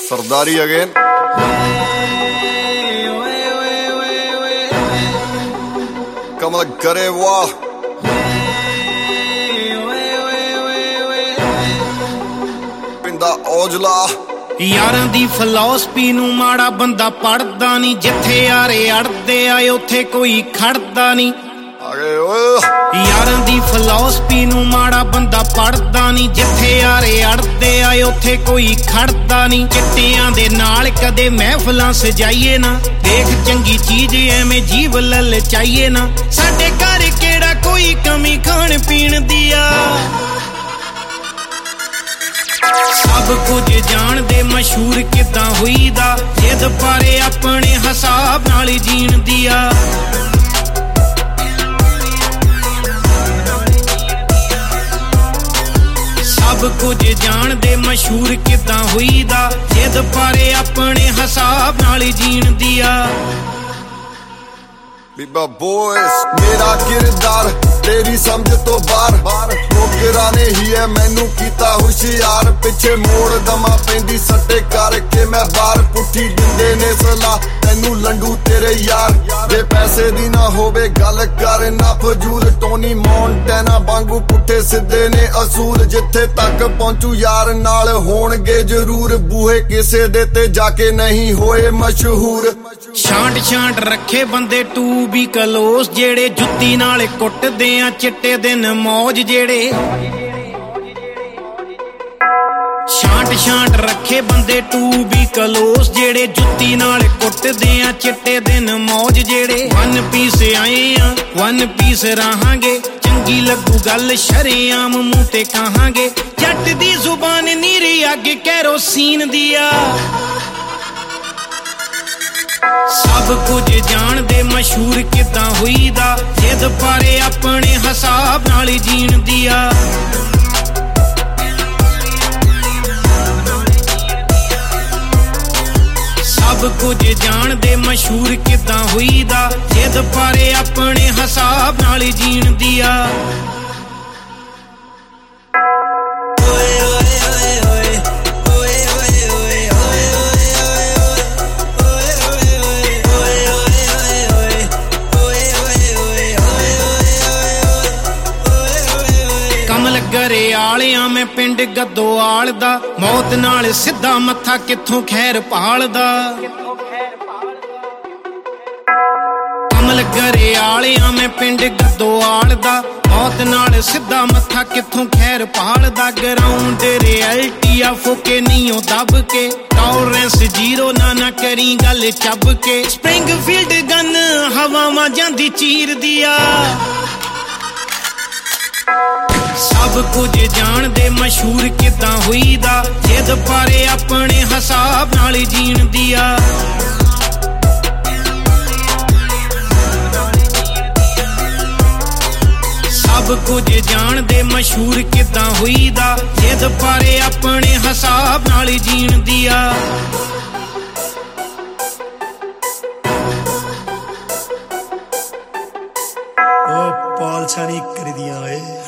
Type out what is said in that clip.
सरदारी again. कमल करे वाह पिंदा औजला। यारां दी philosophy नूं माड़ा बंदा पढ़दा नी, जिथे यारे अड़दे आए उथे कोई खड़दा नी। यारां दी फिलॉसफी नूं माड़ा बंदा पढ़दा नी, जिथे यारे अड़दे आए उथे कोई खड़दा नी। चिट्टियां दे नाल कदे महफिलां सजाइए ना, देख चंगी चीज एवें जीव ललचाइए ना। साडे घर केड़ा कोई कमी खाण पीण दी आ, सब कुछ जाणदे मशहूर किदां होईदा। जिद पारे अपने हिसाब नाल जीण दी आ, सब कुछ जाणदे मशहूर किदां होईदा। जिद पारे अपने हिसाब नाल जीण दी आ। बीबा बॉयज मेरा किरदार तेरी समझ तो बार ठोकरा ने ही है मैनू कीता हुशियार। पिछे मोड़ दमा पेंदी सट्टे करके मैं बार पुठी दिंदे ने सलाह तैनू लंडू तेरे यार। जे पैसे दी ना होवे गल कर ना फजूल, टोनी मोंटेना वांगू पुठे सिद्धे ने असूल। जिथे तक पहुंचू यार नाल होणगे जरूर, बूहे किसे दे ते जाके नहीं होए मशहूर। छांट छांट रखे बंदे टू भी कलोस, जेड़े जुत्ती नाल कुटदे आ चिट्टे दिन मौज जेड़े। छांट छांट रखे बंदे टू भी कलोस, जेड़े जुत्ती नाल कुटदे आ चिट्टे दिन मौज जेड़े। वन पीस आए आ वन पीस रहांगे, चंगी लगू गल शरेआम मूंह ते कहांगे। जट दी जुबान नीरी अग कैरोसीन दिया, सब कुछ जाणदे मशहूर किदां होईदा। जिद पारे अपने हिसाब नाल जीण दी आ, सब कुछ जाणदे मशहूर किदां होईदा। जिद पारे अपने हिसाब नाल जीण दी आ। गरे आलियां मैं पिंड गदोआल दा, मौत नाल सिद्धा मत्था कित्थों खैर भालदा। कमल गरे आलियां मैं पिंड गदोआल दा, मौत नाल सिद्धा मत्था कित्थों खैर भालदा। ग्राउंड रियलिटी आ फोके नीओ दब के, टॉलरेंस जीरो ना करी गल चब के। स्प्रिंगफील्ड गन हवावां जांदी चीर दिया, सब कुछ जाणदे मशहूर किदां होईदा। जिद पारे अपने हिसाब नाल जीण दी आ, सब कुछ जाणदे मशहूर किदां होईदा। जिद पारे अपने हिसाब नाल जीण दी आ। पालछा नहीं करी दियां